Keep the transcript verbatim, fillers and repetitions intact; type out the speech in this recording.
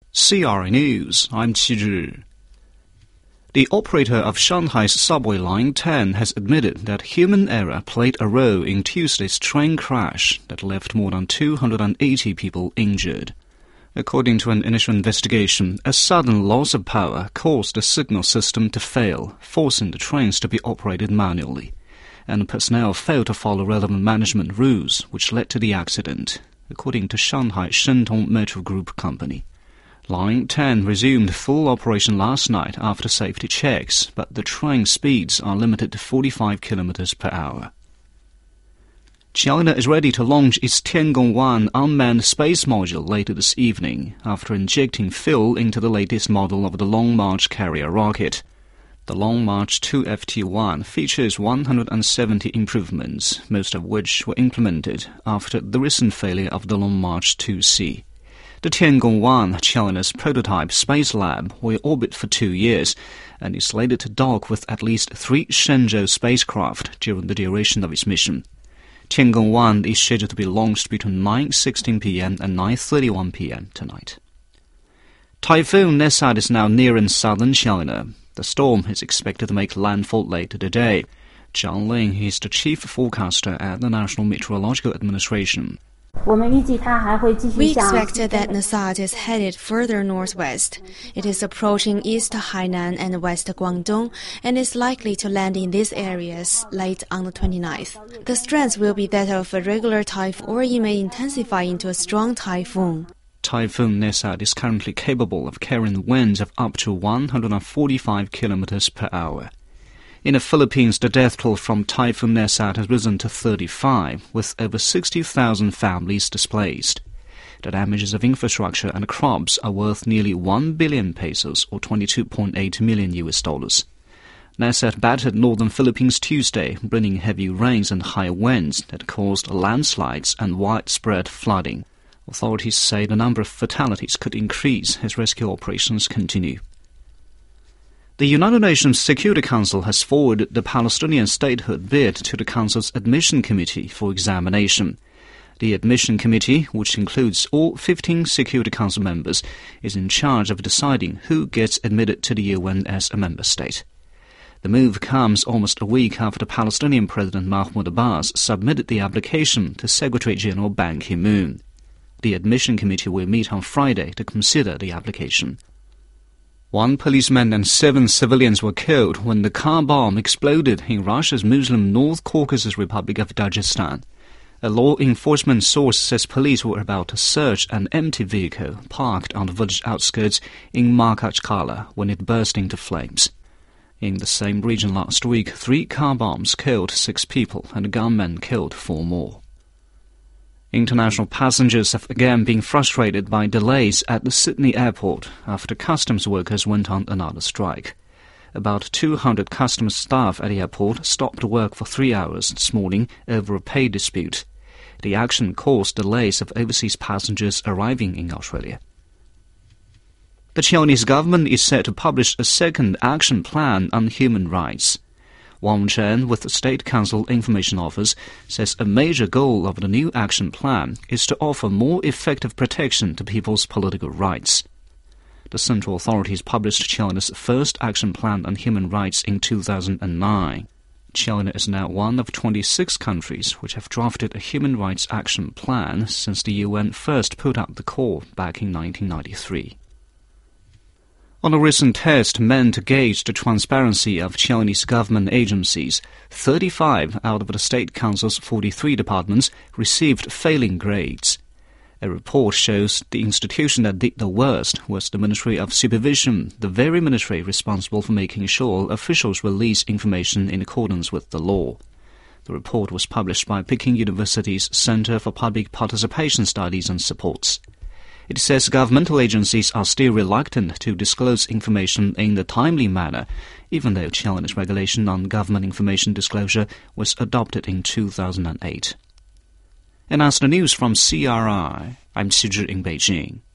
C R I News, I'm Qi Zhi. The operator of Shanghai's subway line ten has admitted that human error played a role in Tuesday's train crash that left more than two hundred eighty people injured. According to an initial investigation, a sudden loss of power caused the signal system to fail, forcing the trains to be operated manually, and personnel failed to follow relevant management rules, which led to the accident, according to Shanghai Shentong Metro Group Company. Line ten resumed full operation last night after safety checks, but the train speeds are limited to forty-five kilometers per hour. China is ready to launch its Tiangong one unmanned space module later this evening, after injecting fuel into the latest model of the Long March carrier rocket. The Long March two F T one features one hundred seventy improvements, most of which were implemented after the recent failure of the Long March two C. The Tiangong one, China's prototype space lab, will orbit for two years and is slated to dock with at least three Shenzhou spacecraft during the duration of its mission. Tiangong one is scheduled to be launched between nine sixteen p m and nine thirty-one p m tonight. Typhoon Nesat is now nearing southern China. The storm is expected to make landfall later today. Zhang Ling is the chief forecaster at the National Meteorological Administration. We expect that Nesat is headed further northwest. It is approaching East Hainan and West Guangdong and is likely to land in these areas late on the twenty-ninth. The strength will be that of a regular typhoon, or it may intensify into a strong typhoon. Typhoon Nesat is currently capable of carrying winds of up to one hundred forty-five kilometers per hour. In the Philippines, the death toll from Typhoon Nesat has risen to thirty-five, with over sixty thousand families displaced. The damages of infrastructure and crops are worth nearly one billion pesos, or twenty-two point eight million U S dollars. Nesat battered northern Philippines Tuesday, bringing heavy rains and high winds that caused landslides and widespread flooding. Authorities say the number of fatalities could increase as rescue operations continue. The United Nations Security Council has forwarded the Palestinian statehood bid to the Council's Admission Committee for examination. The Admission Committee, which includes all fifteen Security Council members, is in charge of deciding who gets admitted to the U N as a member state. The move comes almost a week after Palestinian President Mahmoud Abbas submitted the application to Secretary-General Ban Ki-moon. The Admission Committee will meet on Friday to consider the application. One policeman and seven civilians were killed when the car bomb exploded in Russia's Muslim North Caucasus Republic of Dagestan. A law enforcement source says police were about to search an empty vehicle parked on the village outskirts in Makhachkala when it burst into flames. In the same region last week, three car bombs killed six people and a gunman killed four more. International passengers have again been frustrated by delays at the Sydney airport after customs workers went on another strike. About two hundred customs staff at the airport stopped work for three hours this morning over a pay dispute. The action caused delays of overseas passengers arriving in Australia. The Chinese government is set to publish a second action plan on human rights. Wang Chen, with the State Council Information Office, says a major goal of the new action plan is to offer more effective protection to people's political rights. The central authorities published China's first action plan on human rights in two thousand nine. China is now one of twenty-six countries which have drafted a human rights action plan since the U N first put out the call back in nineteen ninety-three. On a recent test meant to gauge the transparency of Chinese government agencies, thirty-five out of the State Council's forty-three departments received failing grades. A report shows the institution that did the worst was the Ministry of Supervision, the very ministry responsible for making sure officials release information in accordance with the law. The report was published by Peking University's Center for Public Participation Studies and Supports. It says governmental agencies are still reluctant to disclose information in a timely manner, even though China's regulation on government information disclosure was adopted in two thousand eight. And as the news from C R I, I'm Qi Zhi in Beijing.